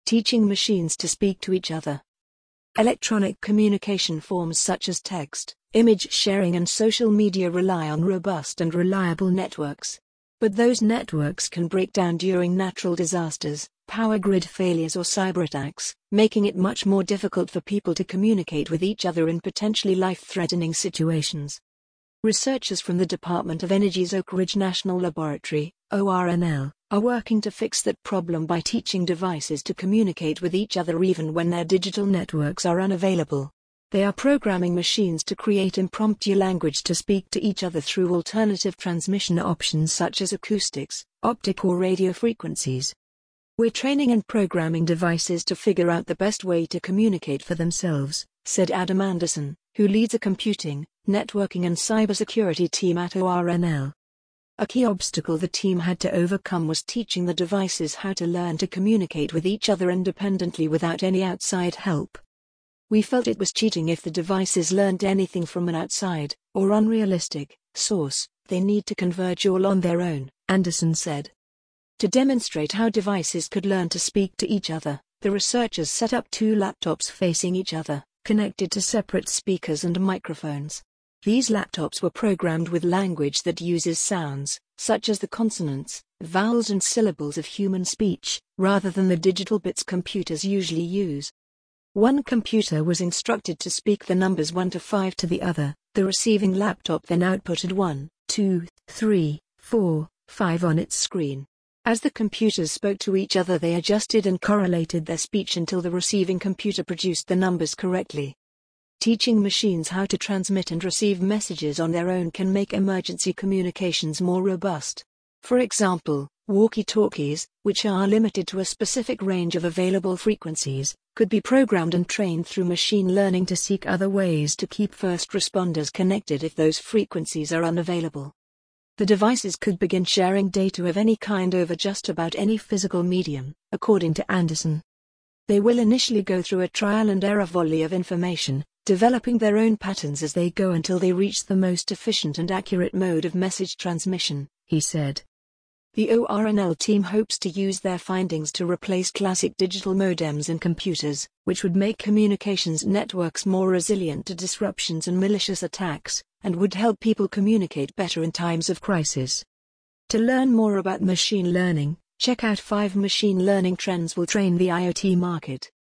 Teaching machines to speak to each other. Electronic communication forms such as text, image sharing and social media rely on robust and reliable networks. But those networks can break down during natural disasters, power grid failures or cyberattacks, making it much more difficult for people to communicate with each other in potentially life-threatening situations. Researchers from the Department of Energy's Oak Ridge National Laboratory, ORNL, are working to fix that problem by teaching devices to communicate with each other even when their digital networks are unavailable. They are programming machines to create impromptu language to speak to each other through alternative transmission options such as acoustics, optic or radio frequencies. We're training and programming devices to figure out the best way to communicate for themselves, said Adam Anderson, who leads a computing, networking and cybersecurity team at ORNL. A key obstacle the team had to overcome was teaching the devices how to learn to communicate with each other independently without any outside help. We felt it was cheating if the devices learned anything from an outside, or unrealistic, source. They need to converge all on their own, Anderson said. To demonstrate how devices could learn to speak to each other, the researchers set up 2 laptops facing each other, connected to separate speakers and microphones. These laptops were programmed with language that uses sounds, such as the consonants, vowels and syllables of human speech, rather than the digital bits computers usually use. One computer was instructed to speak the numbers 1 to 5 to the other. The receiving laptop then outputted 1, 2, 3, 4, 5 on its screen. As the computers spoke to each other, they adjusted and correlated their speech until the receiving computer produced the numbers correctly. Teaching machines how to transmit and receive messages on their own can make emergency communications more robust. For example, walkie-talkies, which are limited to a specific range of available frequencies, could be programmed and trained through machine learning to seek other ways to keep first responders connected if those frequencies are unavailable. The devices could begin sharing data of any kind over just about any physical medium, according to Anderson. They will initially go through a trial and error volley of information, developing their own patterns as they go until they reach the most efficient and accurate mode of message transmission, he said. The ORNL team hopes to use their findings to replace classic digital modems in computers, which would make communications networks more resilient to disruptions and malicious attacks, and would help people communicate better in times of crisis. To learn more about machine learning, check out 5 machine learning trends will train the IoT market.